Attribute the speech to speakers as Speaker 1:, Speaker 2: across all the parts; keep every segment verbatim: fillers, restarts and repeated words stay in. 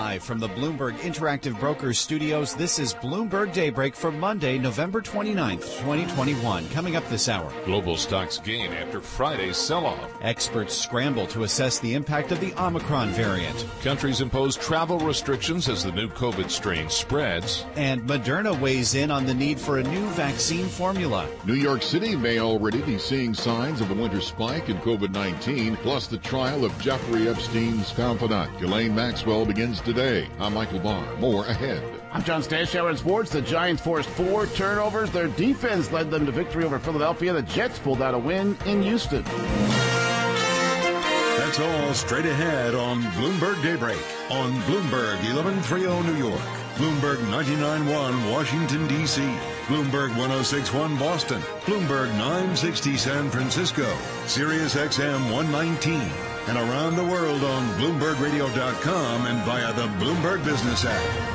Speaker 1: Live from the Bloomberg Interactive Brokers studios, this is Bloomberg Daybreak for Monday, November twenty-ninth, twenty twenty-one. Coming up this hour.
Speaker 2: Global stocks gain after Friday's sell-off.
Speaker 1: Experts scramble to assess the impact of the Omicron variant.
Speaker 2: Countries impose travel restrictions as the new COVID strain spreads.
Speaker 1: And Moderna weighs in on the need for a new vaccine formula.
Speaker 3: New York City may already be seeing signs of a winter spike in COVID nineteen, plus the trial of Jeffrey Epstein's confidant. Ghislaine Maxwell begins today. I'm Michael Barr. More ahead.
Speaker 4: I'm John Stashower in sports. The Giants forced four turnovers. Their defense led them to victory over Philadelphia. The Jets pulled out a win in Houston.
Speaker 5: That's all straight ahead on Bloomberg Daybreak on Bloomberg eleven thirty New York, Bloomberg ninety-nine point one Washington, D C, Bloomberg one oh six point one Boston, Bloomberg nine sixty San Francisco, Sirius X M one nineteen, and around the world on Bloomberg Radio dot com and via the Bloomberg Business app.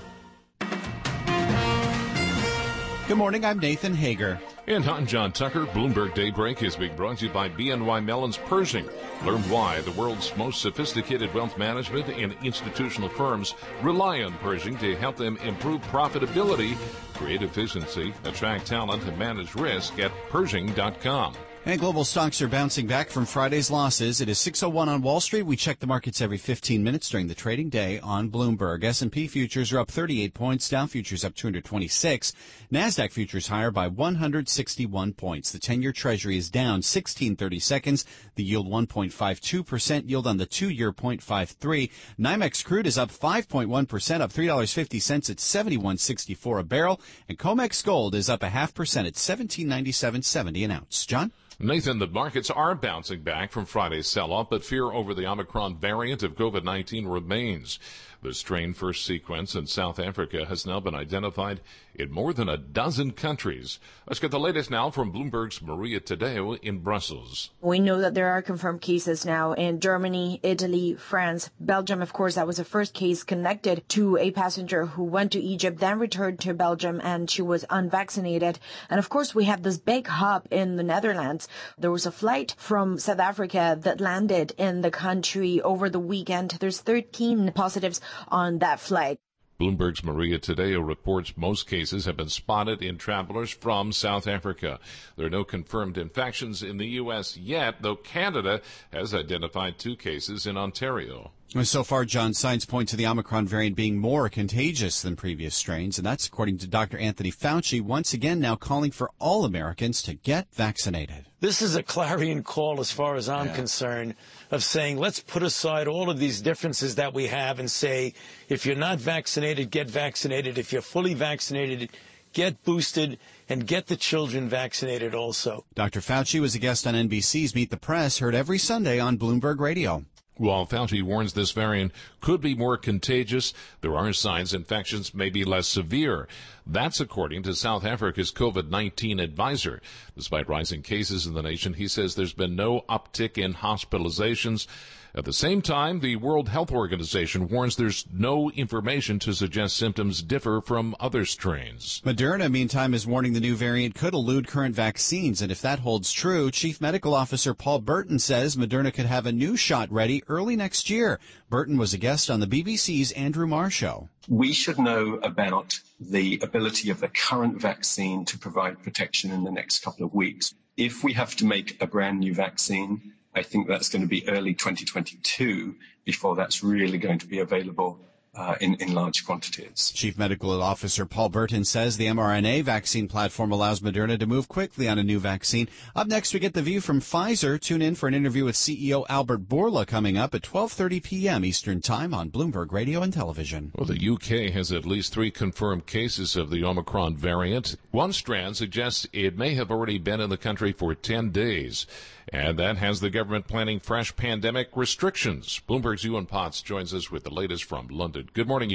Speaker 1: Good morning, I'm Nathan Hager.
Speaker 2: And I'm John Tucker. Bloomberg Daybreak is being brought to you by B N Y Mellon's Pershing. Learn why the world's most sophisticated wealth management and institutional firms rely on Pershing to help them improve profitability, create efficiency, attract talent, and manage risk at Pershing dot com.
Speaker 1: And global stocks are bouncing back from Friday's losses. It is six oh one on Wall Street. We check the markets every fifteen minutes during the trading day on Bloomberg. S and P futures are up thirty-eight points. Dow futures up two hundred twenty-six. NASDAQ futures higher by one hundred sixty-one points. The ten-year Treasury is down sixteen thirty-seconds. The yield one point five two percent. Yield on the two-year zero point five three. NYMEX crude is up five point one percent, up three dollars and fifty cents at seventy-one sixty-four a barrel. And COMEX gold is up a half percent at seventeen ninety-seven seventy an ounce. John?
Speaker 2: Nathan, the markets are bouncing back from Friday's sell-off, but fear over the Omicron variant of COVID nineteen remains. The strain first sequence in South Africa has now been identified in more than a dozen countries. Let's get the latest now from Bloomberg's Maria Tadeo in Brussels.
Speaker 6: We know that there are confirmed cases now in Germany, Italy, France, Belgium. Of course, that was the first case connected to a passenger who went to Egypt, then returned to Belgium, and she was unvaccinated. And of course, we have this big hub in the Netherlands. There was a flight from South Africa that landed in the country over the weekend. There's thirteen positives on that flight.
Speaker 2: Bloomberg's Maria Tadeo reports most cases have been spotted in travelers from South Africa. There are no confirmed infections in the U S yet, though Canada has identified two cases in Ontario.
Speaker 1: So far, John, signs point to the Omicron variant being more contagious than previous strains, and that's according to Doctor Anthony Fauci, once again now calling for all Americans to get vaccinated.
Speaker 7: This is a clarion call, as far as I'm yeah. concerned, of saying let's put aside all of these differences that we have and say, if you're not vaccinated, get vaccinated. If you're fully vaccinated, get boosted, and get the children vaccinated also.
Speaker 1: Doctor Fauci was a guest on N B C's Meet the Press, heard every Sunday on Bloomberg Radio.
Speaker 2: While Fauci warns this variant could be more contagious, there are signs infections may be less severe. That's according to South Africa's COVID nineteen advisor. Despite rising cases in the nation, he says there's been no uptick in hospitalizations. At the same time, the World Health Organization warns there's no information to suggest symptoms differ from other strains.
Speaker 1: Moderna, meantime, is warning the new variant could elude current vaccines. And if that holds true, Chief Medical Officer Paul Burton says Moderna could have a new shot ready early next year. Burton was a guest on the B B C's Andrew Marr Show.
Speaker 8: We should know about the ability of the current vaccine to provide protection in the next couple of weeks. If we have to make a brand new vaccine, I think that's going to be early twenty twenty-two before that's really going to be available uh, in, in large quantities.
Speaker 1: Chief Medical Officer Paul Burton says the mRNA vaccine platform allows Moderna to move quickly on a new vaccine. Up next, we get the view from Pfizer. Tune in for an interview with C E O Albert Bourla coming up at twelve thirty p.m. Eastern Time on Bloomberg Radio and Television.
Speaker 2: Well, the U K has at least three confirmed cases of the Omicron variant. One strand suggests it may have already been in the country for ten days. And that has the government planning fresh pandemic restrictions. Bloomberg's Ewan Potts joins us with the latest from London. Good morning, Ewan.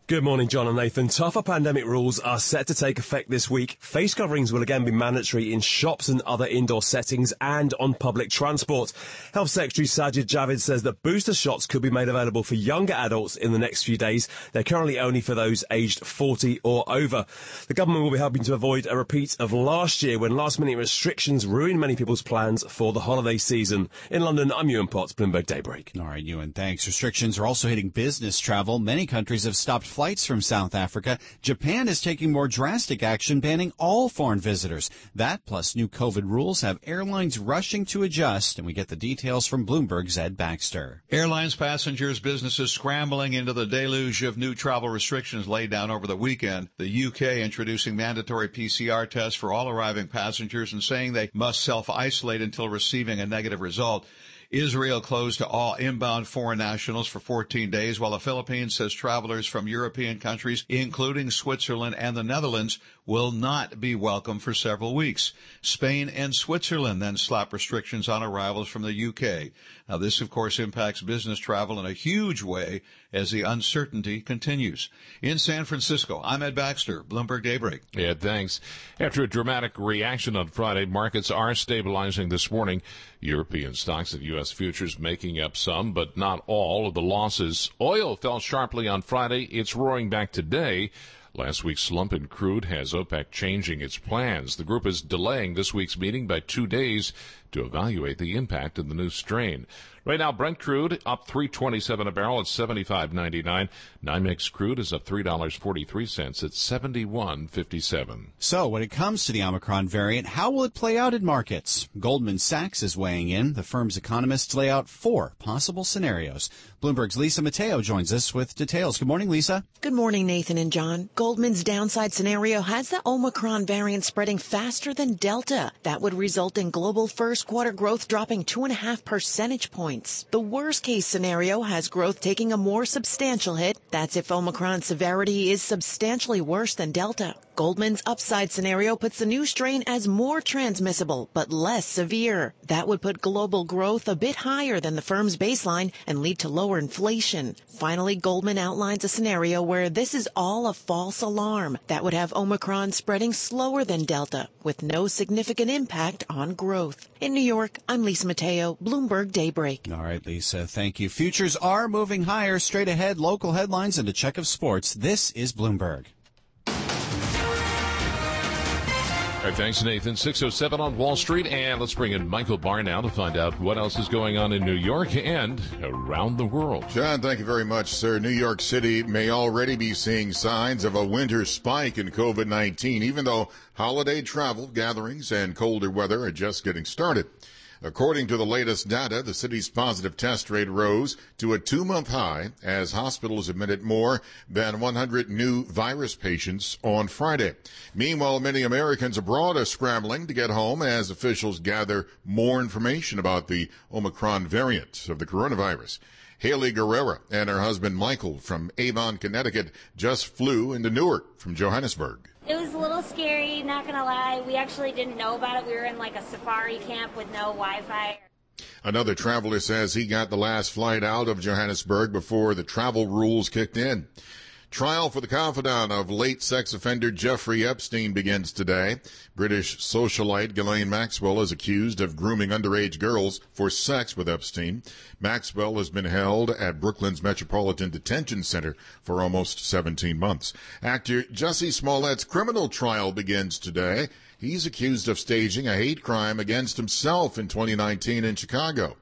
Speaker 9: Good morning, John and Nathan. Tougher pandemic rules are set to take effect this week. Face coverings will again be mandatory in shops and other indoor settings and on public transport. Health Secretary Sajid Javid says that booster shots could be made available for younger adults in the next few days. They're currently only for those aged forty or over. The government will be helping to avoid a repeat of last year when last-minute restrictions ruined many people's plans for the holiday season. In London, I'm Ewan Potts, Bloomberg Daybreak.
Speaker 1: All right, Ewan, thanks. Restrictions are also hitting business travel. Many countries have stopped flights from South Africa. Japan is taking more drastic action, banning all foreign visitors. That, plus new COVID rules, have airlines rushing to adjust, and we get the details from Bloomberg's Ed Baxter.
Speaker 10: Airlines, passengers, businesses scrambling into the deluge of new travel restrictions laid down over the weekend. The U K introducing mandatory P C R tests for all arriving passengers and saying they must self-isolate until receiving a negative result. Israel closed to all inbound foreign nationals for fourteen days, while the Philippines says travelers from European countries, including Switzerland and the Netherlands, will not be welcome for several weeks. Spain and Switzerland then slap restrictions on arrivals from the U K. Now, this, of course, impacts business travel in a huge way as the uncertainty continues. In San Francisco, I'm Ed Baxter, Bloomberg Daybreak.
Speaker 2: Ed, thanks. After a dramatic reaction on Friday, markets are stabilizing this morning. European stocks and U S futures making up some, but not all of the losses. Oil fell sharply on Friday. It's roaring back today. Last week's slump in crude has OPEC changing its plans. The group is delaying this week's meeting by two days to evaluate the impact of the new strain. Right now, Brent crude up three twenty-seven a barrel at seventy-five ninety-nine. NYMEX crude is up three dollars and forty-three cents at seventy-one fifty-seven.
Speaker 1: So, when it comes to the Omicron variant, how will it play out in markets? Goldman Sachs is weighing in. The firm's economists lay out four possible scenarios. Bloomberg's Lisa Mateo joins us with details. Good morning, Lisa.
Speaker 11: Good morning, Nathan and John. Goldman's downside scenario has the Omicron variant spreading faster than Delta. That would result in global first quarter growth dropping two and a half percentage points. The worst case scenario has growth taking a more substantial hit. That's if Omicron's severity is substantially worse than Delta. Goldman's upside scenario puts the new strain as more transmissible, but less severe. That would put global growth a bit higher than the firm's baseline and lead to lower inflation. Finally, Goldman outlines a scenario where this is all a false alarm. That would have Omicron spreading slower than Delta, with no significant impact on growth. In New York, I'm Lisa Mateo, Bloomberg Daybreak.
Speaker 1: All right, Lisa, thank you. Futures are moving higher. Straight ahead, local headlines and a check of sports. This is Bloomberg.
Speaker 2: All right, thanks, Nathan. six oh seven on Wall Street, and let's bring in Michael Barr now to find out what else is going on in New York and around the world.
Speaker 3: John, thank you very much, sir. New York City may already be seeing signs of a winter spike in COVID nineteen, even though holiday travel, gatherings, and colder weather are just getting started. According to the latest data, the city's positive test rate rose to a two-month high as hospitals admitted more than one hundred new virus patients on Friday. Meanwhile, many Americans abroad are scrambling to get home as officials gather more information about the Omicron variant of the coronavirus. Haley Guerrera and her husband Michael from Avon, Connecticut, just flew into Newark from Johannesburg.
Speaker 12: It was a little scary, not going to lie. We actually didn't know about it. We were in like a safari camp with no Wi-Fi.
Speaker 3: Another traveler says he got the last flight out of Johannesburg before the travel rules kicked in. Trial for the confidant of late sex offender Jeffrey Epstein begins today. British socialite Ghislaine Maxwell is accused of grooming underage girls for sex with Epstein. Maxwell has been held at Brooklyn's Metropolitan Detention Center for almost seventeen months. Actor Jussie Smollett's criminal trial begins today. He's accused of staging a hate crime against himself in twenty nineteen in Chicago.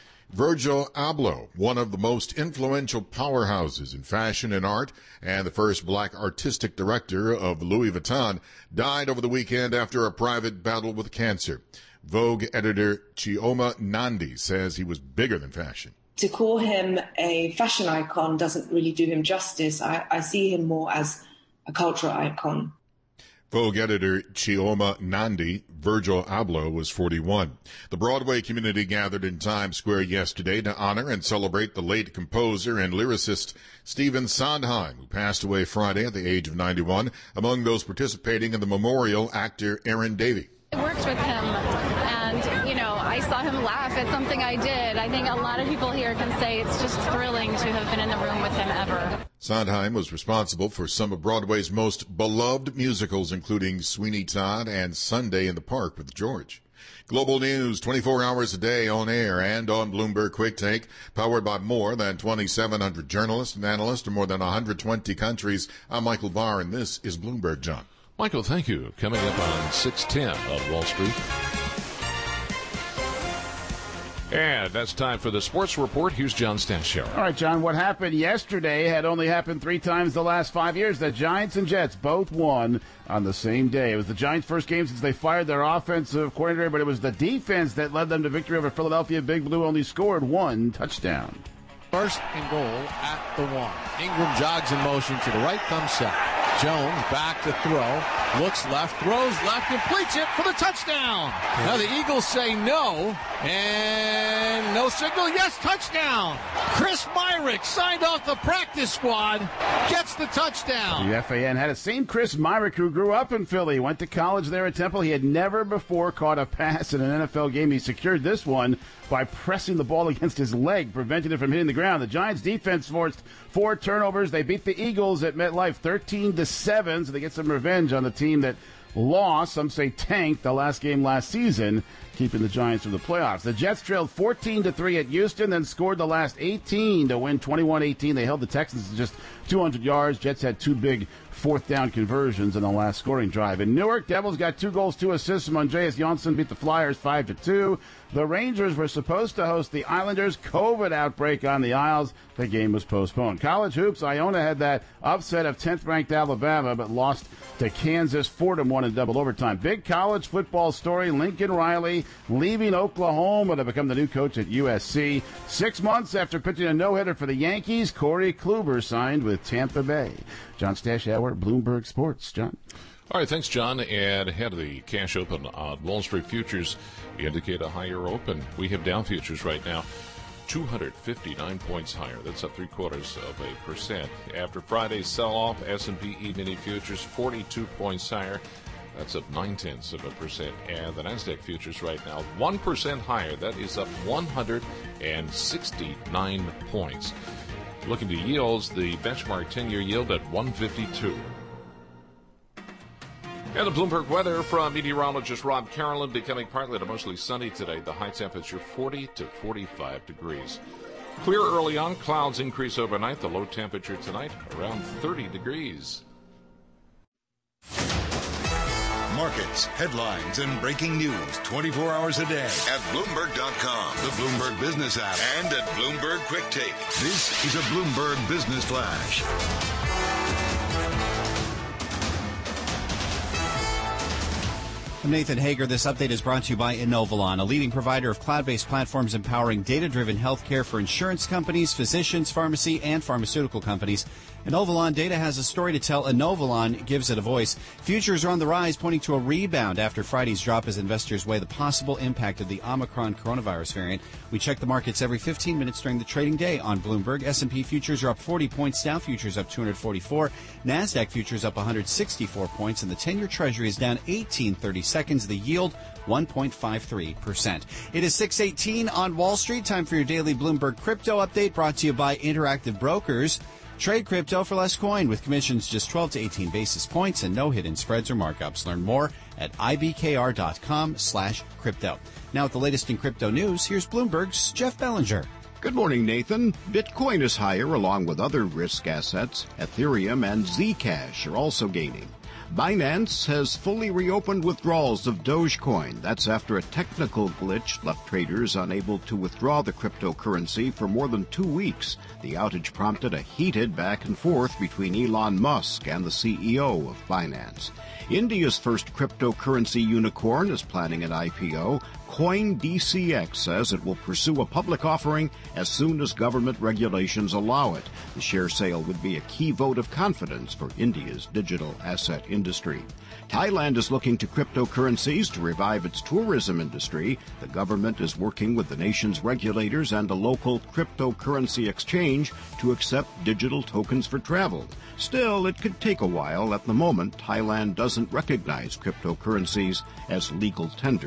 Speaker 3: Virgil Abloh, one of the most influential powerhouses in fashion and art and the first black artistic director of Louis Vuitton, died over the weekend after a private battle with cancer. Vogue editor Chioma Nandi says he was bigger than fashion.
Speaker 13: To call him a fashion icon doesn't really do him justice. I, I see him more as a cultural icon.
Speaker 3: Vogue editor Chioma Nandi, Virgil Abloh, was forty-one. The Broadway community gathered in Times Square yesterday to honor and celebrate the late composer and lyricist Stephen Sondheim, who passed away Friday at the age of ninety-one. Among those participating in the memorial, actor Aaron Davey.
Speaker 14: I worked with him, and, you know, I saw him laugh at something I did. I think a lot of people here can say it's just thrilling to have been in the room with him ever.
Speaker 3: Sondheim was responsible for some of Broadway's most beloved musicals, including Sweeney Todd and Sunday in the Park with George. Global news twenty-four hours a day on air and on Bloomberg Quick Take, powered by more than twenty-seven hundred journalists and analysts in more than one hundred twenty countries. I'm Michael Barr, and this is Bloomberg, John.
Speaker 2: Michael, thank you. Coming up on six ten on Wall Street. And that's time for the Sports Report. Here's John Stashower.
Speaker 4: All right, John, what happened yesterday had only happened three times the last five years. The Giants and Jets both won on the same day. It was the Giants' first game since they fired their offensive coordinator, but it was the defense that led them to victory over Philadelphia. Big Blue only scored one touchdown.
Speaker 15: First and goal at the one. Ingram jogs in motion to the right, thumb set. Jones back to throw, looks left, throws left, completes it for the touchdown. Now the Eagles say no, and no signal. Yes, touchdown. Chris Myrick, signed off the practice squad, gets the touchdown.
Speaker 4: The F A N had a same Chris Myrick who grew up in Philly, went to college there at Temple. He had never before caught a pass in an N F L game. He secured this one by pressing the ball against his leg, preventing it from hitting the ground. The Giants defense forced four turnovers. They beat the Eagles at MetLife thirteen to seven, so they get some revenge on the team that lost, some say tanked, the last game last season, keeping the Giants from the playoffs. The Jets trailed fourteen to three at Houston, then scored the last eighteen to win twenty-one eighteen. They held the Texans to just two hundred yards. Jets had two big fourth down conversions in the last scoring drive. In Newark, Devils got two goals, two assists from Andreas Janssen, beat the Flyers five to two. The Rangers were supposed to host the Islanders. COVID outbreak on the Isles. The game was postponed. College hoops, Iona had that upset of tenth-ranked Alabama, but lost to Kansas four to one in double overtime. Big college football story, Lincoln Riley leaving Oklahoma to become the new coach at U S C. Six months after pitching a no-hitter for the Yankees, Corey Kluber signed with Tampa Bay. John Stashower, Bloomberg Sports. John.
Speaker 2: All right, thanks, John. And ahead of the cash open on Wall Street futures indicate a higher open. We have Dow futures right now two hundred fifty-nine points higher. That's up three quarters of a percent. After Friday's sell-off, S and P E-mini futures forty-two points higher. That's up nine tenths of a percent. And the NASDAQ futures right now one percent higher. That is up one hundred sixty-nine points. Looking to yields, the benchmark ten-year yield at one fifty-two. And the Bloomberg weather from meteorologist Rob Carolyn, becoming partly to mostly sunny today. The high temperature forty to forty-five degrees. Clear early on, clouds increase overnight. The low temperature tonight around thirty degrees.
Speaker 5: Markets, headlines, and breaking news twenty-four hours a day at Bloomberg dot com, the Bloomberg Business app, and at Bloomberg Quick Take. This is a Bloomberg Business Flash.
Speaker 1: I'm Nathan Hager. This update is brought to you by Inovalon, a leading provider of cloud-based platforms empowering data-driven healthcare for insurance companies, physicians, pharmacy, and pharmaceutical companies. Inovalon Data has a story to tell. Inovalon gives it a voice. Futures are on the rise, pointing to a rebound after Friday's drop as investors weigh the possible impact of the Omicron coronavirus variant. We check the markets every fifteen minutes during the trading day on Bloomberg. S and P futures are up forty points. Dow futures up two hundred forty-four. NASDAQ futures up one hundred sixty-four points. And the ten-year Treasury is down eighteen thirty seconds. The yield, one point five three percent. It is six eighteen on Wall Street. Time for your daily Bloomberg Crypto Update, brought to you by Interactive Brokers. Trade crypto for less coin with commissions just twelve to eighteen basis points and no hidden spreads or markups. Learn more at ibkr.com slash crypto. Now with the latest in crypto news, here's Bloomberg's Jeff Bellinger.
Speaker 16: Good morning, Nathan. Bitcoin is higher along with other risk assets. Ethereum and Zcash are also gaining. Binance has fully reopened withdrawals of Dogecoin. That's after a technical glitch left traders unable to withdraw the cryptocurrency for more than two weeks. The outage prompted a heated back and forth between Elon Musk and the C E O of Binance. India's first cryptocurrency unicorn is planning an I P O. CoinDCX says it will pursue a public offering as soon as government regulations allow it. The share sale would be a key vote of confidence for India's digital asset industry. Thailand is looking to cryptocurrencies to revive its tourism industry. The government is working with the nation's regulators and a local cryptocurrency exchange to accept digital tokens for travel. Still, it could take a while. At the moment, Thailand doesn't recognize cryptocurrencies as legal tender.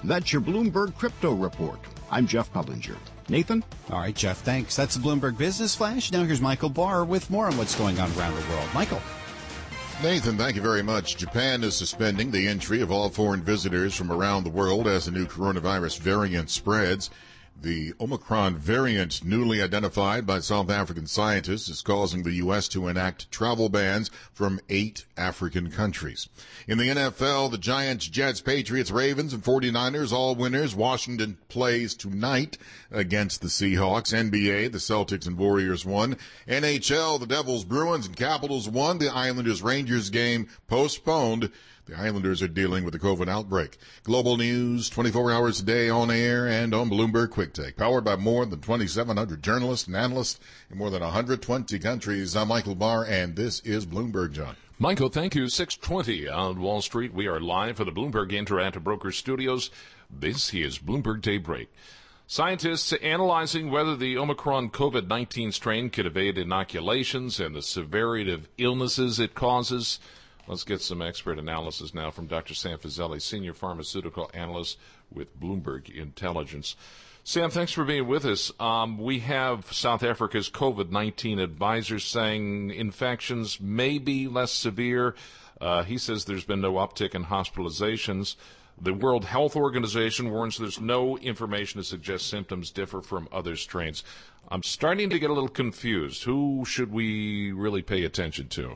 Speaker 16: That's your Bloomberg Crypto Report. I'm Jeff Pullinger. Nathan?
Speaker 1: All right, Jeff, thanks. That's the Bloomberg Business Flash. Now here's Michael Barr with more on what's going on around the world. Michael.
Speaker 3: Nathan, thank you very much. Japan is suspending the entry of all foreign visitors from around the world as the new coronavirus variant spreads. The Omicron variant, newly identified by South African scientists, is causing the U S to enact travel bans from eight African countries. In the N F L, the Giants, Jets, Patriots, Ravens, and forty-niners, all winners. Washington plays tonight against the Seahawks. N B A, the Celtics and Warriors won. N H L, the Devils, Bruins, and Capitals won. The Islanders-Rangers game postponed. The Islanders are dealing with the COVID outbreak. Global news, twenty-four hours a day on air and on Bloomberg Quick Take. Powered by more than twenty-seven hundred journalists and analysts in more than one hundred twenty countries. I'm Michael Barr, and this is Bloomberg, John.
Speaker 2: Michael, thank you. six twenty on Wall Street. We are live for the Bloomberg Interactive Brokers Studios. This is Bloomberg Daybreak. Scientists analyzing whether the Omicron COVID nineteen strain could evade inoculations and the severity of illnesses it causes. Let's get some expert analysis now from Doctor Sam Fazeli, Senior Pharmaceutical Analyst with Bloomberg Intelligence. Sam, thanks for being with us. Um, we have South Africa's COVID nineteen advisor saying infections may be less severe. Uh, he says there's been no uptick in hospitalizations. The World Health Organization warns there's no information to suggest symptoms differ from other strains. I'm starting to get a little confused. Who should we really pay attention to?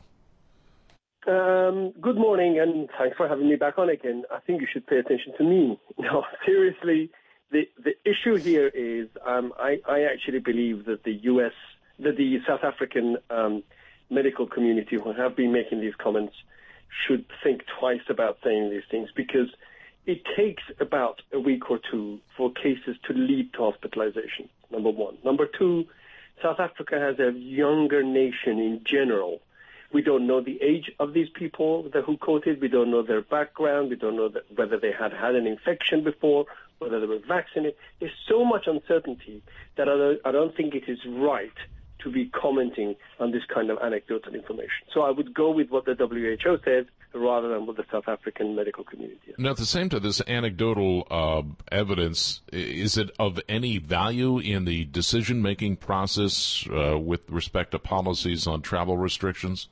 Speaker 17: Um, good morning, and thanks for having me back on again. I think you should pay attention to me. No, seriously, the the issue here is um, I, I actually believe that the U S, that the South African um, medical community who have been making these comments should think twice about saying these things, because it takes about a week or two for cases to lead to hospitalization, number one. Number two, South Africa has a younger nation in general. We don't know the age of these people that who caught it. We don't know their background. We don't know that whether they had had an infection before, whether they were vaccinated. There's so much uncertainty that I don't, I don't think it is right to be commenting on this kind of anecdotal information. So I would go with what the W H O says rather than what the South African medical community says.
Speaker 2: Now, at the same time, this anecdotal uh, evidence, is it of any value in the decision-making process uh, with respect to policies on travel restrictions?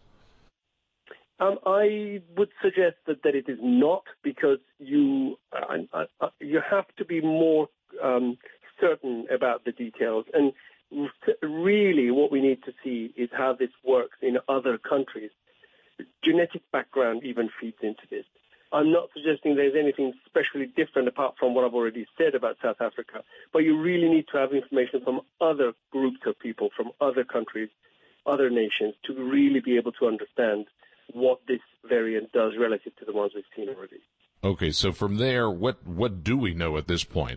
Speaker 17: Um, I would suggest that, that it is not, because you uh, uh, you have to be more um, certain about the details. And really what we need to see is how this works in other countries. Genetic background even feeds into this. I'm not suggesting there's anything especially different apart from what I've already said about South Africa, but you really need to have information from other groups of people, from other countries, other nations, to really be able to understand what this variant does relative to the ones we've seen already.
Speaker 2: Okay, so from there, what, what do we know at this point?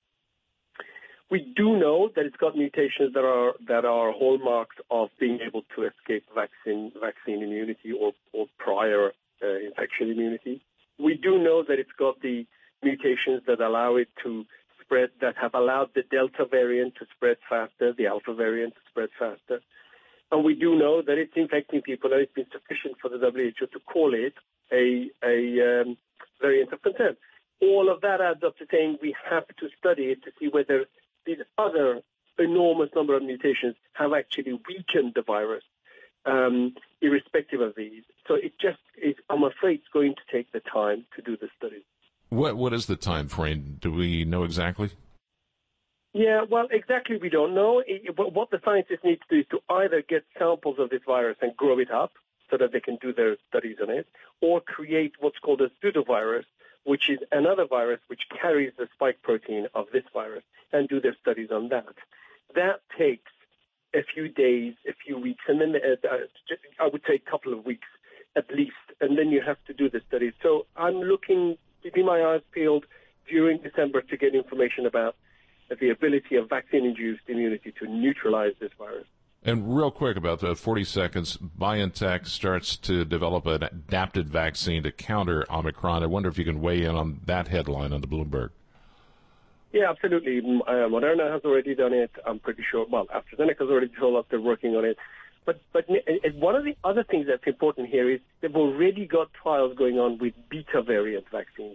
Speaker 17: We do know that it's got mutations that are that are hallmarks of being able to escape vaccine vaccine immunity or, or prior uh, infection immunity. We do know that it's got the mutations that allow it to spread, that have allowed the Delta variant to spread faster, the Alpha variant to spread faster. And we do know that it's infecting people, and it's been sufficient for the W H O to call it a, a um, variant of concern. All of that adds up to saying we have to study it to see whether these other enormous number of mutations have actually weakened the virus, um, irrespective of these. So it just is, I'm afraid, it's going to take the time to do the study.
Speaker 2: What What is the time frame? Do we know exactly?
Speaker 17: Yeah, well, exactly we don't know. What the scientists need to do is to either get samples of this virus and grow it up so that they can do their studies on it, or create what's called a pseudovirus, which is another virus which carries the spike protein of this virus, and do their studies on that. That takes a few days, a few weeks, and then uh, I would say a couple of weeks at least, and then you have to do the studies. So I'm looking, keeping my eyes peeled during December to get information about the ability of vaccine-induced immunity to neutralize this virus.
Speaker 2: And real quick, about the forty seconds, BioNTech starts to develop an adapted vaccine to counter Omicron. I wonder if you can weigh in on that headline on the Bloomberg.
Speaker 17: Yeah, absolutely. Uh, Moderna has already done it. I'm pretty sure. Well, AstraZeneca has already told us they're working on it. But but one of the other things that's important here is they've already got trials going on with beta variant vaccines.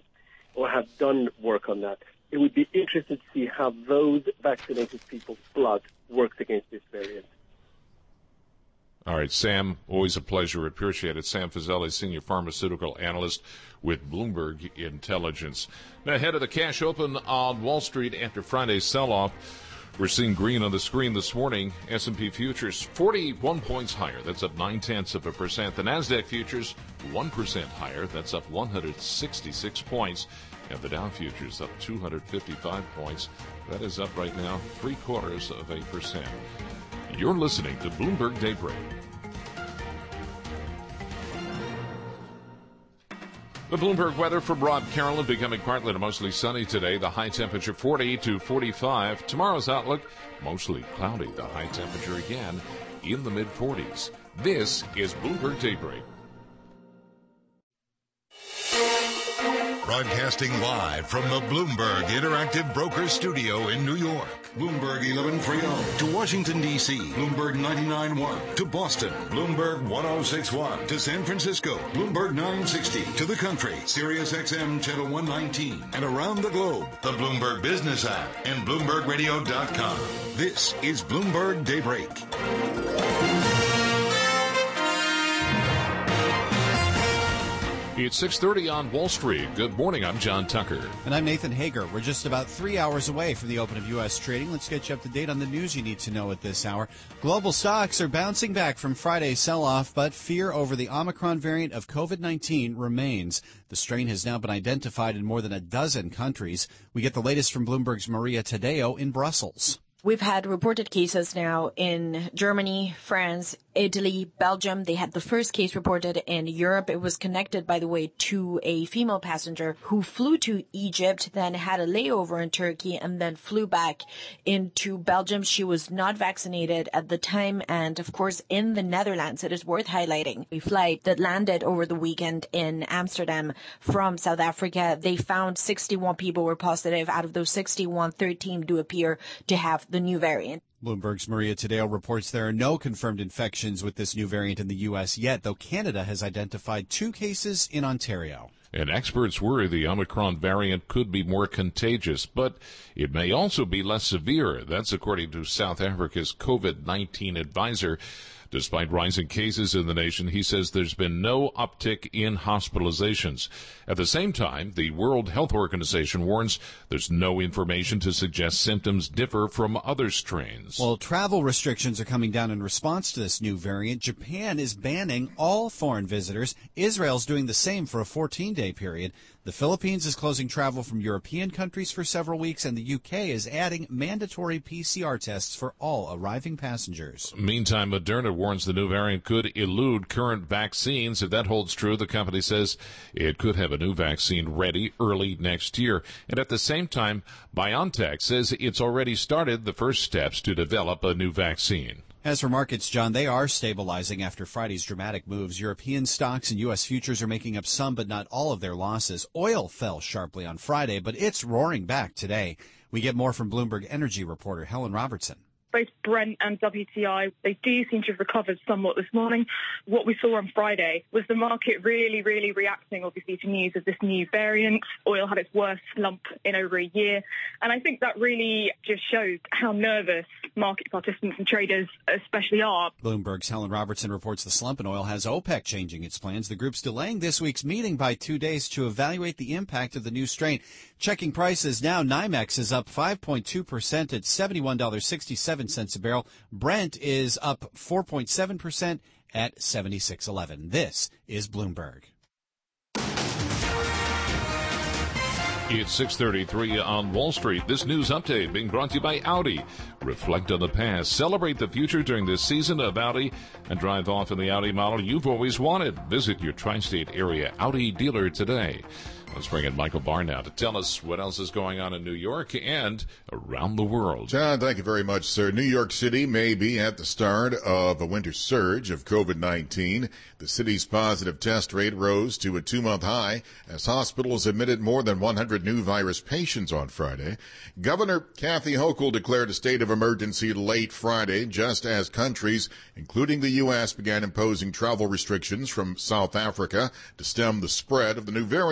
Speaker 17: or have done work on that. It would be interesting to see how those vaccinated people's blood works against this variant.
Speaker 2: All right, Sam, always a pleasure. Appreciate it. Sam Fazeli, Senior Pharmaceutical Analyst with Bloomberg Intelligence. Now, ahead of the cash open on Wall Street after Friday's sell-off, we're seeing green on the screen this morning. S and P futures forty-one points higher. That's up nine-tenths of a percent. The NASDAQ futures one percent higher. That's up one hundred sixty-six points. And the Dow futures up two hundred fifty-five points. That is up right now three-quarters of a percent. You're listening to Bloomberg Daybreak. The Bloomberg weather for Broad Carolyn becoming partly to mostly sunny today. The high temperature forty to forty-five. Tomorrow's outlook mostly cloudy. The high temperature again in the mid forties. This is Bloomberg Daybreak.
Speaker 5: Broadcasting live from the Bloomberg Interactive Brokers Studio in New York. Bloomberg eleven thirty to Washington, D C Bloomberg ninety-nine point one to Boston. Bloomberg ten sixty-one to San Francisco. Bloomberg nine sixty to the country. Sirius X M Channel one nineteen. And around the globe, the Bloomberg Business app and Bloomberg Radio dot com. This is Bloomberg Daybreak.
Speaker 2: It's six thirty on Wall Street. Good morning. I'm John Tucker.
Speaker 1: And I'm Nathan Hager. We're just about three hours away from the open of U S trading. Let's get you up to date on the news you need to know at this hour. Global stocks are bouncing back from Friday's sell-off, but fear over the Omicron variant of COVID nineteen remains. The strain has now been identified in more than a dozen countries. We get the latest from Bloomberg's Maria Tadeo in Brussels.
Speaker 6: We've had reported cases now in Germany, France, Italy, Belgium. They had the first case reported in Europe. It was connected, by the way, to a female passenger who flew to Egypt, then had a layover in Turkey, and then flew back into Belgium. She was not vaccinated at the time. And, of course, in the Netherlands, it is worth highlighting a flight that landed over the weekend in Amsterdam from South Africa. They found sixty-one people were positive. Out of those sixty-one, thirteen do appear to have the new variant.
Speaker 1: Bloomberg's Maria Tadeo reports there are no confirmed infections with this new variant in the U S yet, though Canada has identified two cases in Ontario.
Speaker 2: And experts worry the Omicron variant could be more contagious, but it may also be less severe. That's according to South Africa's COVID nineteen advisor. Despite rising cases in the nation, he says there's been no uptick in hospitalizations. At the same time, the World Health Organization warns there's no information to suggest symptoms differ from other strains.
Speaker 1: Well, travel restrictions are coming down in response to this new variant. Japan is banning all foreign visitors. Israel's doing the same for a fourteen-day period. The Philippines is closing travel from European countries for several weeks, and the U K is adding mandatory P C R tests for all arriving passengers.
Speaker 2: Meantime, Moderna warns the new variant could elude current vaccines. If that holds true, the company says it could have a new vaccine ready early next year. And at the same time, BioNTech says it's already started the first steps to develop a new vaccine.
Speaker 1: As for markets, John, they are stabilizing after Friday's dramatic moves. European stocks and U S futures are making up some but not all of their losses. Oil fell sharply on Friday, but it's roaring back today. We get more from Bloomberg Energy reporter Helen Robertson.
Speaker 18: Both Brent and W T I, they do seem to have recovered somewhat this morning. What we saw on Friday was the market really, really reacting, obviously, to news of this new variant. Oil had its worst slump in over a year. And I think that really just shows how nervous market participants and traders especially are.
Speaker 1: Bloomberg's Helen Robertson reports the slump in oil has OPEC changing its plans. The group's delaying this week's meeting by two days to evaluate the impact of the new strain. Checking prices now, NYMEX is up five point two percent at seventy-one dollars and sixty-seven cents a barrel. Brent is up four point seven percent at seventy-six eleven. This is Bloomberg.
Speaker 2: It's six thirty-three on Wall Street. This news update being brought to you by Audi. Reflect on the past, celebrate the future during this season of Audi, and drive off in the Audi model you've always wanted. Visit your tri-state area Audi dealer today. Let's bring in Michael Barr now to tell us what else is going on in New York and around the world.
Speaker 3: John, thank you very much, sir. New York City may be at the start of a winter surge of COVID nineteen. The city's positive test rate rose to a two-month high as hospitals admitted more than one hundred new virus patients on Friday. Governor Kathy Hochul declared a state of emergency late Friday, just as countries, including the U S, began imposing travel restrictions from South Africa to stem the spread of the new variant.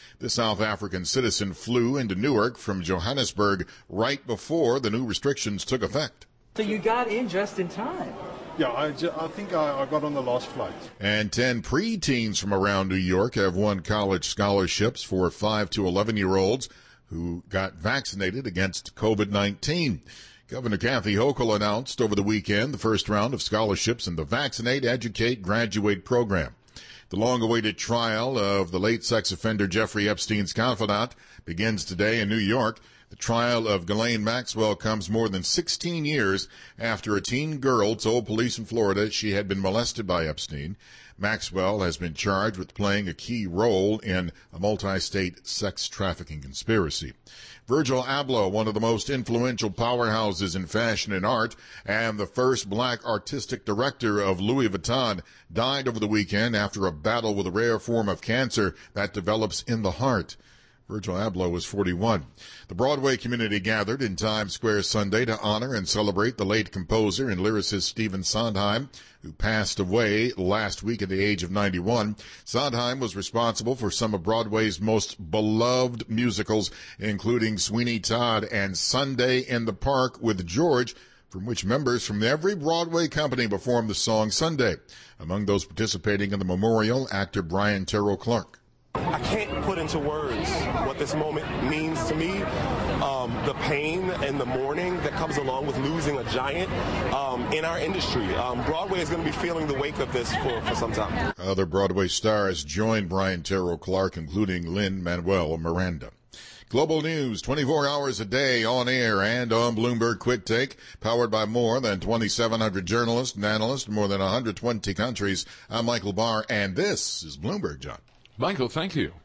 Speaker 3: The South African citizen flew into Newark from Johannesburg right before the new restrictions took effect.
Speaker 19: So you got in just in time.
Speaker 20: Yeah, I, ju- I think I, I got on the last flight.
Speaker 3: And ten preteens from around New York have won college scholarships for five to eleven-year-olds who got vaccinated against COVID nineteen. Governor Kathy Hochul announced over the weekend the first round of scholarships in the Vaccinate, Educate, Graduate program. The long-awaited trial of the late sex offender Jeffrey Epstein's confidant begins today in New York. The trial of Ghislaine Maxwell comes more than sixteen years after a teen girl told police in Florida she had been molested by Epstein. Maxwell has been charged with playing a key role in a multi-state sex trafficking conspiracy. Virgil Abloh, one of the most influential powerhouses in fashion and art, and the first black artistic director of Louis Vuitton, died over the weekend after a battle with a rare form of cancer that develops in the heart. Virgil Abloh was forty-one. The Broadway community gathered in Times Square Sunday to honor and celebrate the late composer and lyricist Stephen Sondheim, who passed away last week at the age of ninety-one. Sondheim was responsible for some of Broadway's most beloved musicals, including Sweeney Todd and Sunday in the Park with George, from which members from every Broadway company performed the song Sunday. Among those participating in the memorial, actor Brian Terrell Clark.
Speaker 21: I can't put into words what this moment means to me. Um, the pain and the mourning that comes along with losing a giant um, in our industry. Um, Broadway is going to be feeling the wake of this for, for some time.
Speaker 3: Other Broadway stars joined Brian Terrell Clark, including Lin-Manuel Miranda. Global news, twenty-four hours a day on air and on Bloomberg Quick Take, powered by more than twenty-seven hundred journalists and analysts in more than one hundred twenty countries. I'm Michael Barr, and this is Bloomberg, John.
Speaker 2: Michael, thank you.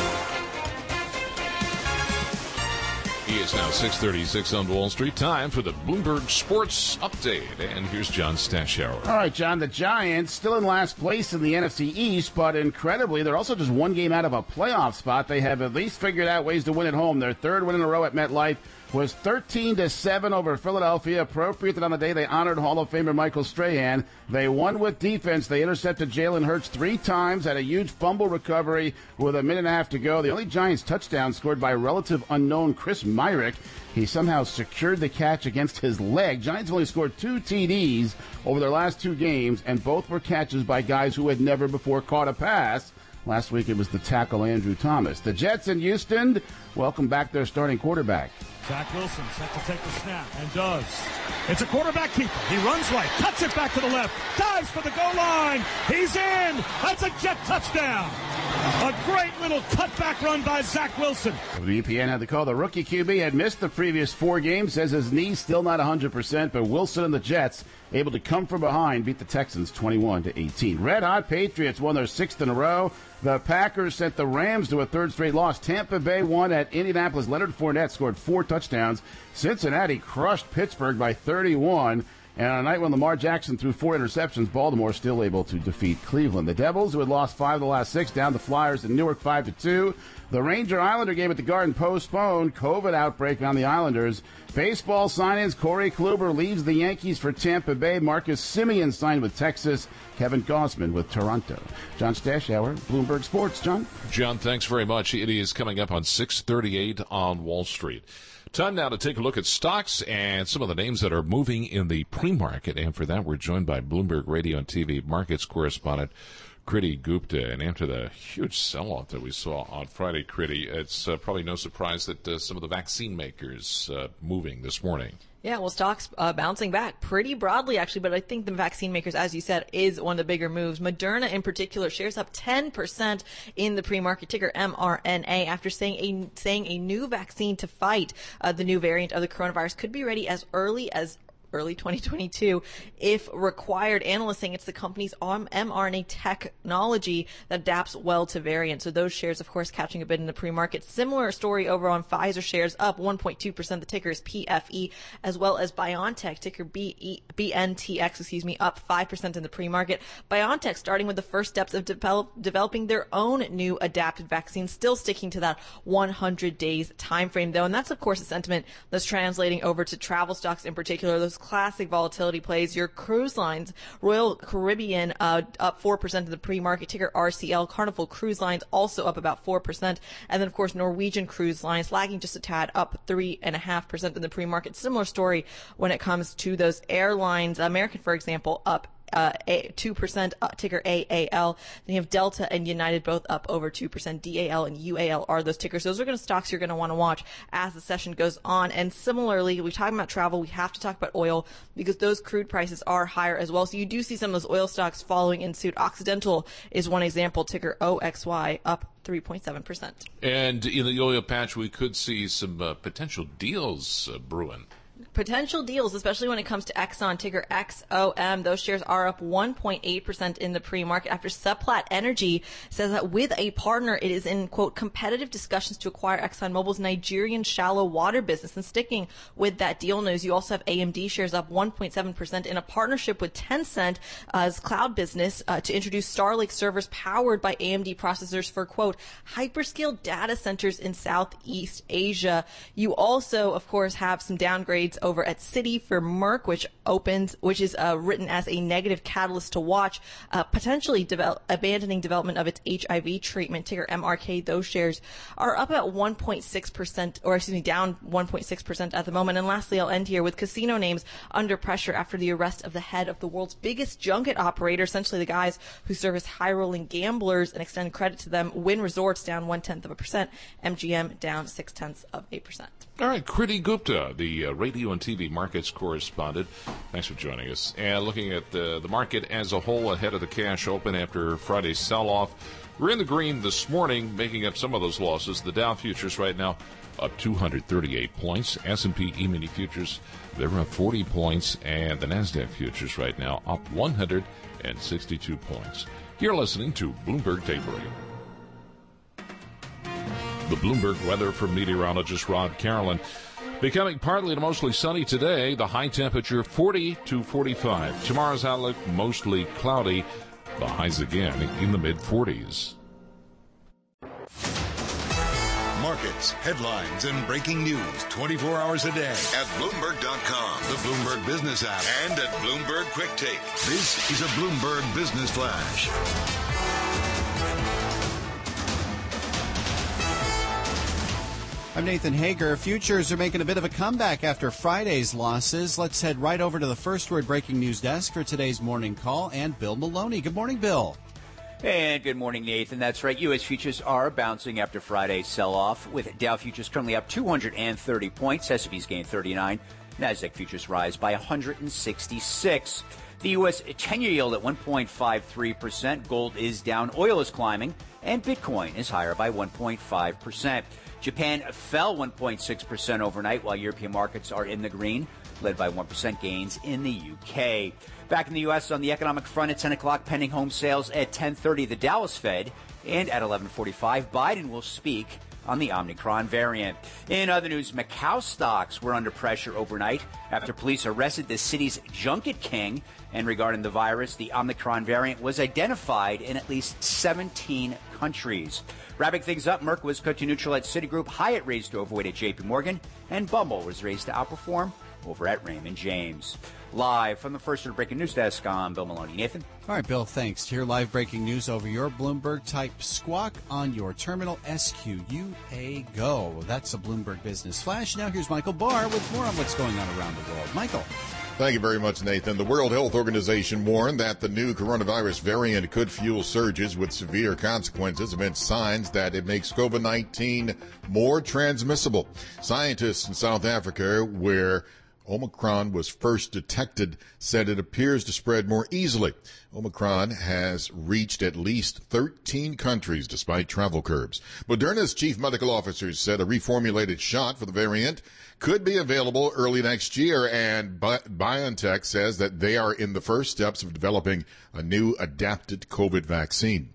Speaker 2: He is now six thirty-six on Wall Street. Time for the Bloomberg Sports Update. And here's John Stashower.
Speaker 4: All right, John, the Giants still in last place in the N F C East, but incredibly, they're also just one game out of a playoff spot. They have at least figured out ways to win at home. Their third win in a row at MetLife was thirteen to seven over Philadelphia. Appropriate that on the day they honored Hall of Famer Michael Strahan. They won with defense. They intercepted Jalen Hurts three times, had a huge fumble recovery with a minute and a half to go. The only Giants touchdown scored by relative unknown Chris Myrick. He somehow secured the catch against his leg. Giants only scored two T Ds over their last two games, and both were catches by guys who had never before caught a pass. Last week it was the tackle Andrew Thomas. The Jets in Houston welcome back their starting quarterback.
Speaker 22: Zach Wilson set to take the snap and does. It's a quarterback keeper. He runs right, cuts it back to the left, dives for the goal line. He's in. That's a Jet touchdown. A great little cutback run by Zach Wilson.
Speaker 4: W E P N had to call. The rookie Q B had missed the previous four games, says his knee's still not one hundred percent, but Wilson and the Jets able to come from behind, beat the Texans twenty-one to eighteen. Red Hot Patriots won their sixth in a row. The Packers sent the Rams to a third straight loss. Tampa Bay won at Indianapolis. Leonard Fournette scored four touchdowns. Cincinnati crushed Pittsburgh by thirty-one. And on a night when Lamar Jackson threw four interceptions, Baltimore still able to defeat Cleveland. The Devils, who had lost five of the last six, down the Flyers in Newark five to two. The Ranger-Islander game at the Garden postponed. COVID outbreak on the Islanders. Baseball sign-ins. Corey Kluber leaves the Yankees for Tampa Bay. Marcus Semien signed with Texas. Kevin Gausman with Toronto. John Stashower, Bloomberg Sports. John?
Speaker 2: John, thanks very much. It is coming up on six thirty-eight on Wall Street. Time now to take a look at stocks and some of the names that are moving in the pre-market. And for that, we're joined by Bloomberg Radio and T V markets correspondent Kriti Gupta. And after the huge sell-off that we saw on Friday, Kriti, it's uh, probably no surprise that uh, some of the vaccine makers uh, moving this morning.
Speaker 23: Yeah, well, stocks uh, bouncing back pretty broadly, actually, but I think the vaccine makers, as you said, is one of the bigger moves. Moderna, in particular, shares up ten percent in the pre-market, ticker M R N A, after saying a, saying a new vaccine to fight uh, the new variant of the coronavirus could be ready as early as early twenty twenty-two, if required. Analysts saying it's the company's mRNA technology that adapts well to variants. So those shares, of course, catching a bit in the pre-market. Similar story over on Pfizer shares, up one point two percent. The ticker is P F E, as well as BioNTech, ticker B E, B N T X, excuse me, up five percent in the pre-market. BioNTech starting with the first steps of develop, developing their own new adapted vaccine, still sticking to that one hundred days time frame, though. And that's, of course, a sentiment that's translating over to travel stocks in particular. Those classic volatility plays. Your cruise lines, Royal Caribbean uh, up four percent in the pre-market, ticker R C L. Carnival Cruise Lines also up about four percent. And then, of course, Norwegian Cruise Lines lagging just a tad, up three point five percent in the pre-market. Similar story when it comes to those airlines. American, for example, up Uh, two percent, uh, ticker A A L. Then you have Delta and United both up over two percent. D A L and U A L are those tickers. Those are going to stocks you're going to want to watch as the session goes on. And similarly, we're talking about travel. We have to talk about oil because those crude prices are higher as well. So you do see some of those oil stocks following in suit. Occidental is one example, ticker O X Y, up three point seven percent.
Speaker 2: And in the oil patch, we could see some uh, potential deals uh, brewing.
Speaker 23: Potential deals, especially when it comes to Exxon, ticker X O M. Those shares are up one point eight percent in the pre-market after Seplat Energy says that with a partner, it is in, quote, competitive discussions to acquire ExxonMobil's Nigerian shallow water business. And sticking with that deal news, you also have A M D shares up one point seven percent in a partnership with Tencent as cloud business uh, to introduce Starlink servers powered by A M D processors for, quote, hyperscale data centers in Southeast Asia. You also, of course, have some downgrades over at Citi for Merck, which opens, which is uh, written as a negative catalyst to watch, uh, potentially develop, abandoning development of its H I V treatment, ticker M R K. Those shares are up about one point six percent, or excuse me, down one point six percent at the moment. And lastly, I'll end here with casino names under pressure after the arrest of the head of the world's biggest junket operator, essentially the guys who service high-rolling gamblers and extend credit to them. Wynn Resorts down one-tenth of a percent, M G M down six-tenths of a percent.
Speaker 2: All right, Kriti Gupta, the uh, radio and T V markets correspondent. Thanks for joining us. And looking at uh, the market as a whole ahead of the cash open after Friday's sell-off. We're in the green this morning, making up some of those losses. The Dow futures right now up two hundred thirty-eight points. S and P E-mini futures, they're up forty points. And the NASDAQ futures right now up one hundred sixty-two points. You're listening to Bloomberg Daybreak. The Bloomberg weather from meteorologist Rod Carolyn. Becoming partly to mostly sunny today. The high temperature forty to forty-five. Tomorrow's outlook mostly cloudy. The highs again in the mid forties.
Speaker 5: Markets, headlines, and breaking news twenty-four hours a day at Bloomberg dot com, the Bloomberg Business app, and at Bloomberg Quick Take. This is a Bloomberg Business Flash.
Speaker 1: I'm Nathan Hager. Futures are making a bit of a comeback after Friday's losses. Let's head right over to the First Word Breaking News desk for today's morning call, and Bill Maloney. Good morning, Bill.
Speaker 7: And good morning, Nathan. That's right. U S futures are bouncing after Friday's sell-off, with Dow futures currently up two hundred thirty points. S and P's gained thirty-nine. NASDAQ futures rise by one hundred sixty-six. The U S ten-year yield at one point five three percent. Gold is down. Oil is climbing. And Bitcoin is higher by one point five percent. Japan fell one point six percent overnight, while European markets are in the green, led by one percent gains in the U K. Back in the U S on the economic front at ten o'clock, pending home sales at ten thirty, the Dallas Fed, and at eleven forty-five, Biden will speak on the Omicron variant. In other news, Macau stocks were under pressure overnight after police arrested the city's junket king. And regarding the virus, the Omicron variant was identified in at least seventeen countries. Wrapping things up, Merck was cut to neutral at Citigroup, Hyatt raised to overweight at J P Morgan, and Bumble was raised to outperform over at Raymond James. Live from the First Word Breaking News desk, I'm Bill Maloney. Nathan?
Speaker 1: All right, Bill, thanks. To hear live breaking news over your Bloomberg, type squawk on your terminal, S Q U A GO. That's a Bloomberg Business Flash. Now here's Michael Barr with more on what's going on around the world. Michael.
Speaker 3: Thank you very much, Nathan. The World Health Organization warned that the new coronavirus variant could fuel surges with severe consequences amid signs that it makes COVID nineteen more transmissible. Scientists in South Africa, where Omicron was first detected, said it appears to spread more easily. Omicron has reached at least thirteen countries despite travel curbs. Moderna's chief medical officer said a reformulated shot for the variant could be available early next year, and BioNTech says that they are in the first steps of developing a new adapted COVID vaccine.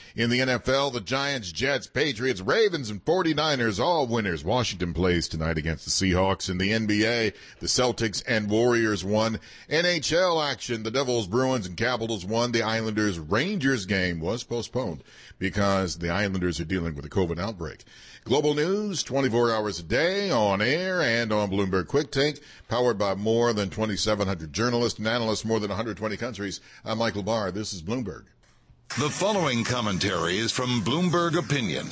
Speaker 3: In the N F L, the Giants, Jets, Patriots, Ravens, and forty-niners, all winners. Washington plays tonight against the Seahawks. In the N B A, the Celtics and Warriors won. N H L action, the Devils, Bruins, and Capitals won. The Islanders-Rangers game was postponed because the Islanders are dealing with a COVID outbreak. Global news, twenty-four hours a day, on air and on Bloomberg Quick Take, powered by more than twenty-seven hundred journalists and analysts, more than one hundred twenty countries. I'm Michael Barr. This is Bloomberg.
Speaker 5: The following commentary is from Bloomberg Opinion.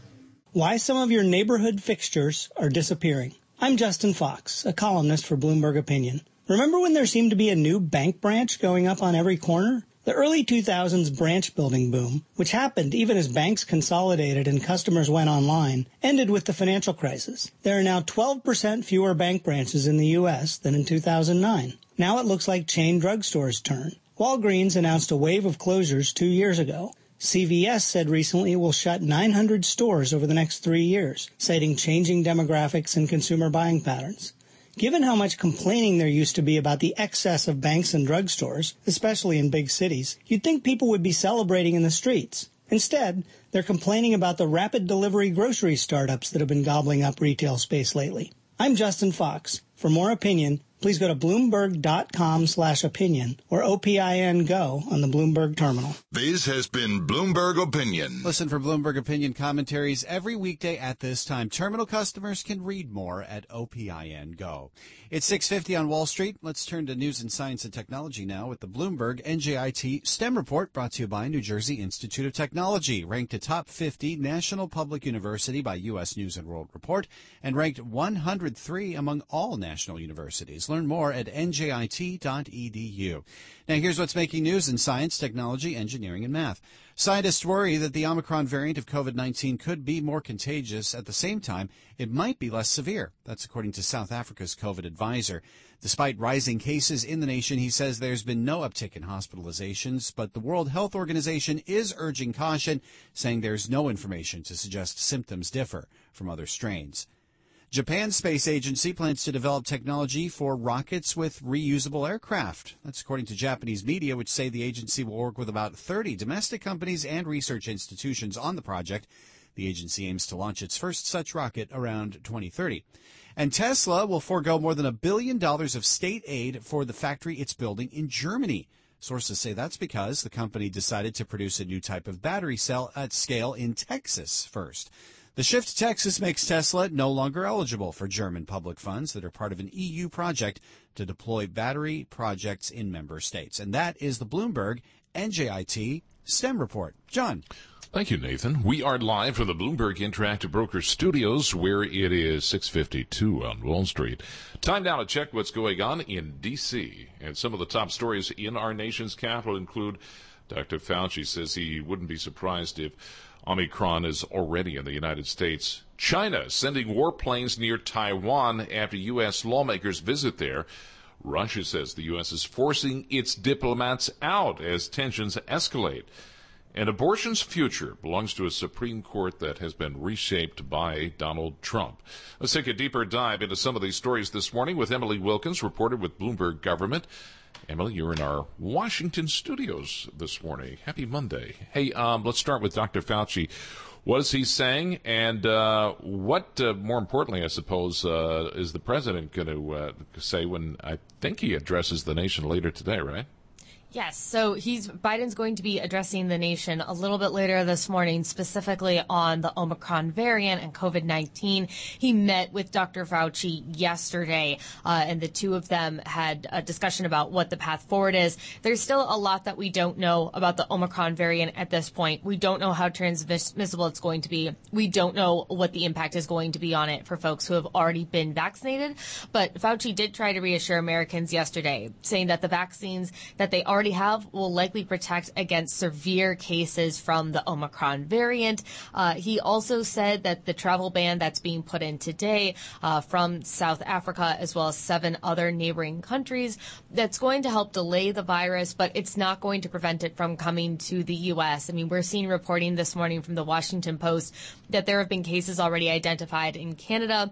Speaker 8: Why some of your neighborhood fixtures are disappearing. I'm Justin Fox, a columnist for Bloomberg Opinion. Remember when there seemed to be a new bank branch going up on every corner? The early two thousands branch building boom, which happened even as banks consolidated and customers went online, ended with the financial crisis. There are now twelve percent fewer bank branches in the U S than in two thousand nine. Now it looks like chain drugstores' turn. Walgreens announced a wave of closures two years ago. C V S said recently it will shut nine hundred stores over the next three years, citing changing demographics and consumer buying patterns. Given how much complaining there used to be about the excess of banks and drugstores, especially in big cities, you'd think people would be celebrating in the streets. Instead, they're complaining about the rapid delivery grocery startups that have been gobbling up retail space lately. I'm Justin Fox. For more opinion, please go to Bloomberg.com slash opinion or O P I N Go on the Bloomberg terminal.
Speaker 5: This has been Bloomberg Opinion.
Speaker 1: Listen for Bloomberg Opinion commentaries every weekday at this time. Terminal customers can read more at O P I N Go. It's six fifty on Wall Street. Let's turn to news and science and technology now with the Bloomberg N J I T STEM report brought to you by New Jersey Institute of Technology. Ranked a top fifty national public university by U S News and World Report and ranked one hundred three among all national universities. Learn more at N J I T dot E D U. Now here's what's making news in science, technology, engineering, and math. Scientists worry that the Omicron variant of COVID nineteen could be more contagious. At the same time, it might be less severe. That's according to South Africa's COVID advisor. Despite rising cases in the nation, he says there's been no uptick in hospitalizations, but the World Health Organization is urging caution, saying there's no information to suggest symptoms differ from other strains. Japan's space agency plans to develop technology for rockets with reusable aircraft. That's according to Japanese media, which say the agency will work with about thirty domestic companies and research institutions on the project. The agency aims to launch its first such rocket around twenty thirty. And Tesla will forego more than a billion dollars of state aid for the factory it's building in Germany. Sources say that's because the company decided to produce a new type of battery cell at scale in Texas first. The shift to Texas makes Tesla no longer eligible for German public funds that are part of an E U project to deploy battery projects in member states. And that is the Bloomberg N J I T STEM report. John.
Speaker 2: Thank you, Nathan. We are live from the Bloomberg Interactive Brokers studios, where it is six fifty-two on Wall Street. Time now to check what's going on in D C. And some of the top stories in our nation's capital include Doctor Fauci says he wouldn't be surprised if Omicron is already in the United States. China sending warplanes near Taiwan after U S lawmakers visit there. Russia says the U S is forcing its diplomats out as tensions escalate. And abortion's future belongs to a Supreme Court that has been reshaped by Donald Trump. Let's take a deeper dive into some of these stories this morning with Emily Wilkins, reporter with Bloomberg Government. Emily, you're in our Washington studios this morning. Happy Monday. Hey, um, let's start with Doctor Fauci. What is he saying? And uh, what, uh, more importantly, I suppose, uh, is the president going to uh, say when I think he addresses the nation later today, right?
Speaker 9: Yes, so he's Biden's going to be addressing the nation a little bit later this morning, specifically on the Omicron variant and COVID nineteen. He met with Doctor Fauci yesterday, uh, and the two of them had a discussion about what the path forward is. There's still a lot that we don't know about the Omicron variant at this point. We don't know how transmissible it's going to be. We don't know what the impact is going to be on it for folks who have already been vaccinated. But Fauci did try to reassure Americans yesterday, saying that the vaccines that they already already have will likely protect against severe cases from the Omicron variant. Uh, he also said that the travel ban that's being put in today uh, from South Africa, as well as seven other neighboring countries, that's going to help delay the virus, but it's not going to prevent it from coming to the U S. I mean, we're seeing reporting this morning from the Washington Post that there have been cases already identified in Canada,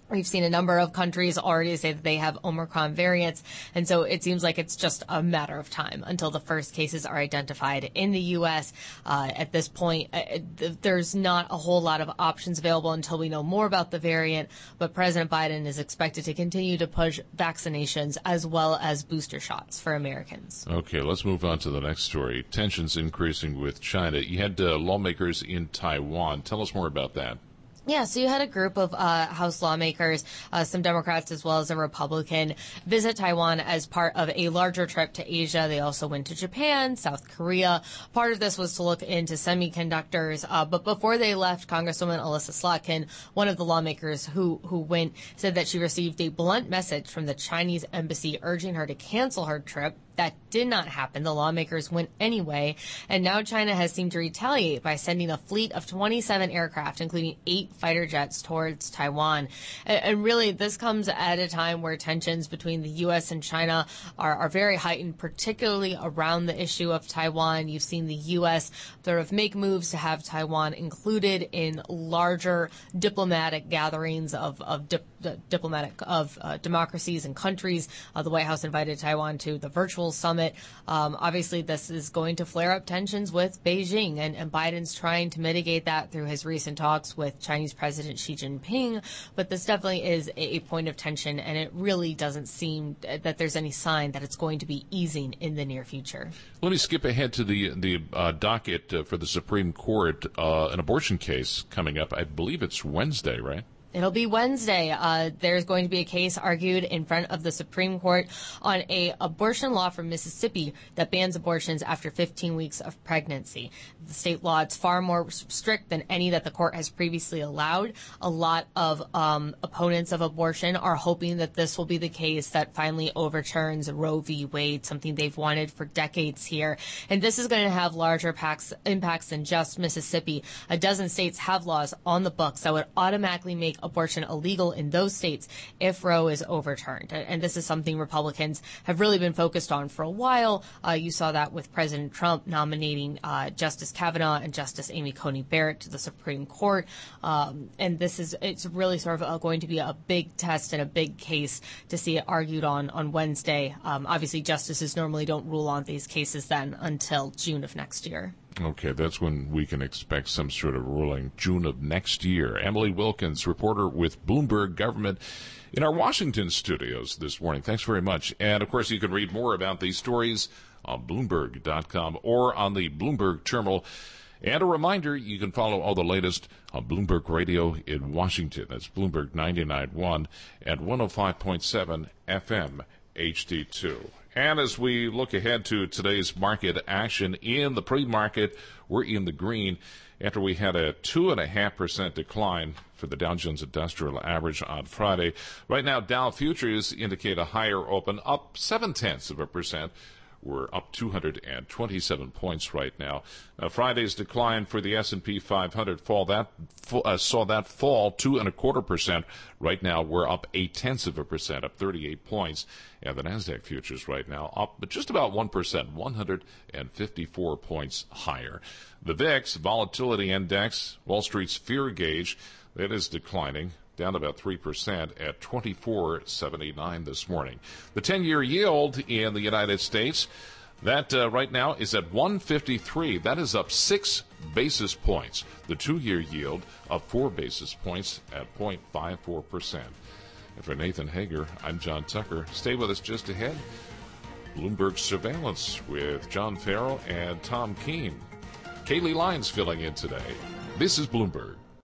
Speaker 9: We've seen a number of countries already say that they have Omicron variants, and so it seems like it's just a matter of time until the first cases are identified in the U S. Uh, at this point, uh, th- there's not a whole lot of options available until we know more about the variant, but President Biden is expected to continue to push vaccinations as well as booster shots for Americans.
Speaker 2: Okay, let's move on to the next story. Tensions increasing with China. You had uh, lawmakers in Taiwan. Tell us more about that.
Speaker 9: Yeah, so you had a group of uh, House lawmakers, uh, some Democrats as well as a Republican, visit Taiwan as part of a larger trip to Asia. They also went to Japan, South Korea. Part of this was to look into semiconductors. Uh, but before they left, Congresswoman Alyssa Slotkin, one of the lawmakers who, who went, said that she received a blunt message from the Chinese embassy urging her to cancel her trip. That did not happen. The lawmakers went anyway, and now China has seemed to retaliate by sending a fleet of twenty-seven aircraft, including eight fighter jets, towards Taiwan. And, and really, this comes at a time where tensions between the U S and China are, are very heightened, particularly around the issue of Taiwan. You've seen the U S sort of make moves to have Taiwan included in larger diplomatic gatherings of, of dip, diplomatic of uh, democracies and countries. Uh, the White House invited Taiwan to the virtual summit. Um, obviously, this is going to flare up tensions with Beijing, and, and Biden's trying to mitigate that through his recent talks with Chinese President Xi Jinping. But this definitely is a, a point of tension, and it really doesn't seem that there's any sign that it's going to be easing in the near future.
Speaker 2: Let me skip ahead to the the uh, docket uh, for the Supreme Court. Uh, an abortion case coming up. I believe it's Wednesday, right?
Speaker 9: It'll be Wednesday. Uh, there's going to be a case argued in front of the Supreme Court on a abortion law from Mississippi that bans abortions after fifteen weeks of pregnancy. The state law, it's far more strict than any that the court has previously allowed. A lot of um, opponents of abortion are hoping that this will be the case that finally overturns Roe v. Wade, something they've wanted for decades here. And this is going to have larger impacts, impacts than just Mississippi. A dozen states have laws on the books that would automatically make abortion illegal in those states if Roe is overturned. And this is something Republicans have really been focused on for a while. Uh, you saw that with President Trump nominating uh, Justice Kavanaugh and Justice Amy Coney Barrett to the Supreme Court. Um, and this is, it's really sort of uh, going to be a big test and a big case to see it argued on on Wednesday. Um, obviously, justices normally don't rule on these cases then until June of next year.
Speaker 2: Okay, that's when we can expect some sort of ruling, June of next year. Emily Wilkins, reporter with Bloomberg Government, in our Washington studios this morning. Thanks very much. And, of course, you can read more about these stories on Bloomberg dot com or on the Bloomberg terminal. And a reminder, you can follow all the latest on Bloomberg Radio in Washington. That's Bloomberg ninety-nine point one and one oh five point seven F M H D two. And as we look ahead to today's market action in the pre-market, we're in the green after we had a two point five percent decline for the Dow Jones Industrial Average on Friday. Right now, Dow futures indicate a higher open, up seven-tenths of a percent. We're up two hundred twenty-seven points right now. Uh, Friday's decline for the S and P five hundred fall that uh, saw that fall two and a quarter percent. Right now we're up eight tenths of a percent, up thirty-eight points, and the Nasdaq futures right now up but just about one percent, one hundred fifty-four points higher. The V I X Volatility Index, Wall Street's fear gauge, that is declining, down about three percent at twenty-four seventy-nine this morning. The ten-year yield in the United States, that uh, right now is at one fifty-three. That is up six basis points. The two-year yield up four basis points at zero point five four percent. And for Nathan Hager, I'm John Tucker. Stay with us just ahead. Bloomberg Surveillance with John Farrell and Tom Keene. Kaylee Lyons filling in today. This is Bloomberg.